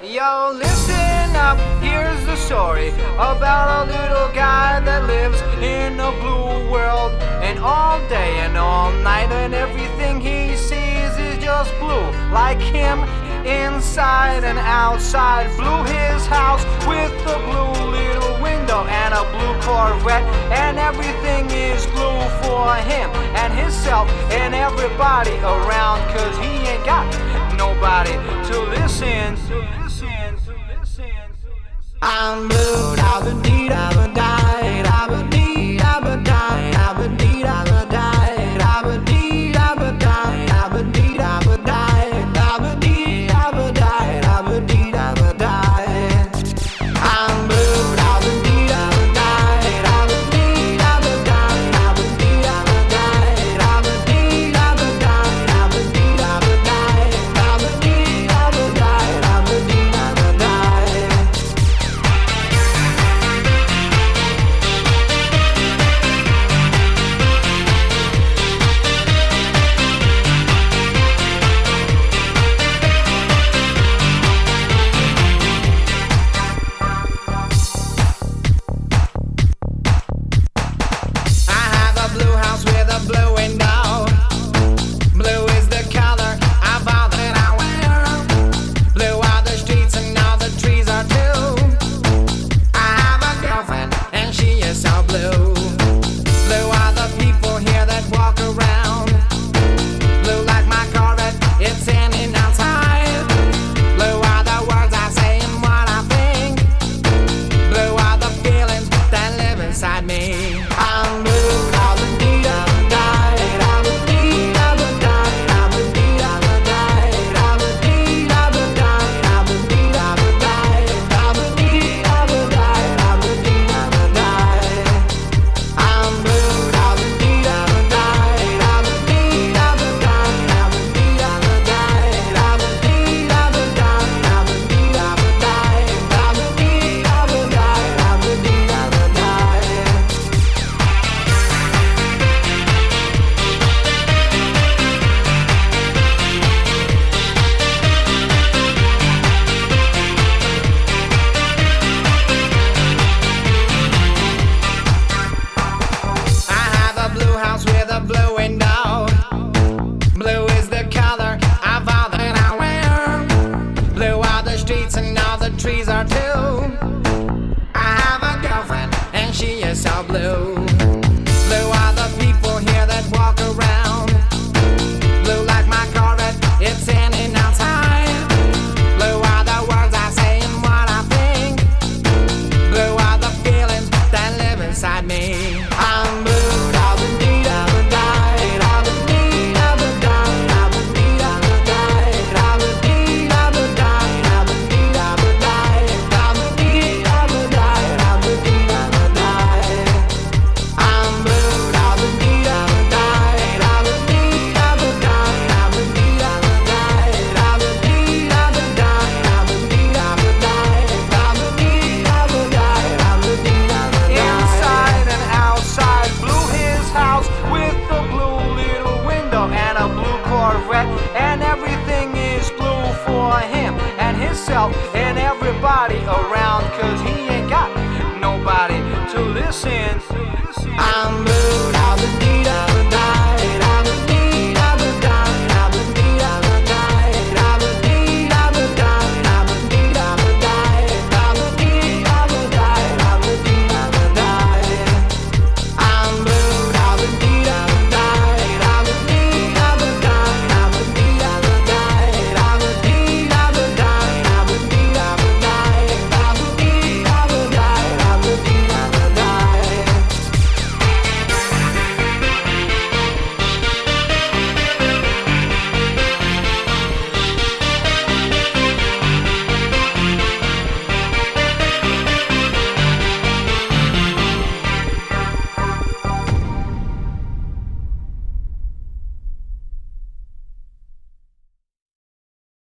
Yo, listen up, here's the story about a little guy that lives in a blue world. And all day and all night, and everything he sees is just blue. Like him, inside and outside. Blue his house with a blue little window and a blue Corvette. And everything is blue for him and himself and everybody around, 'cause he ain't got nobody to listen. I'm blue, I've been deed, I've been died, I've been deed, I've been died, I've been deed, I've been died, I've been deed, I've been died, I've been deed, I've been died, I've been deed, I've been died, I've been deed, I've been died. I'm blue, I've been deed, I've been died, I've been deed, I've been died, I've been deed, I've been died, I've been deed, I've been died, I've been deed, I've been died, I've been deed, I've been died, I've been deed, I've been died. Blue window. Blue is the color of all that I wear. Blue are the streets and all the trees are too. I have a girlfriend and she is so blue. Blue are the people here that walk around. Blue like my Corvette, it's in and outside. Blue are the words I say and what I think. Blue are the feelings that live inside me. I'm blue. With a blue window. Blue is the color of all that I wear. Blue are the streets and all the trees are too. I have a girlfriend and she is so blue. Blue are the people here that walk around. Blue like my Corvette, it's in and outside. Blue are the words I say and what I think. Blue are the feelings that live inside me. I'm blue. And everything is blue for him and himself and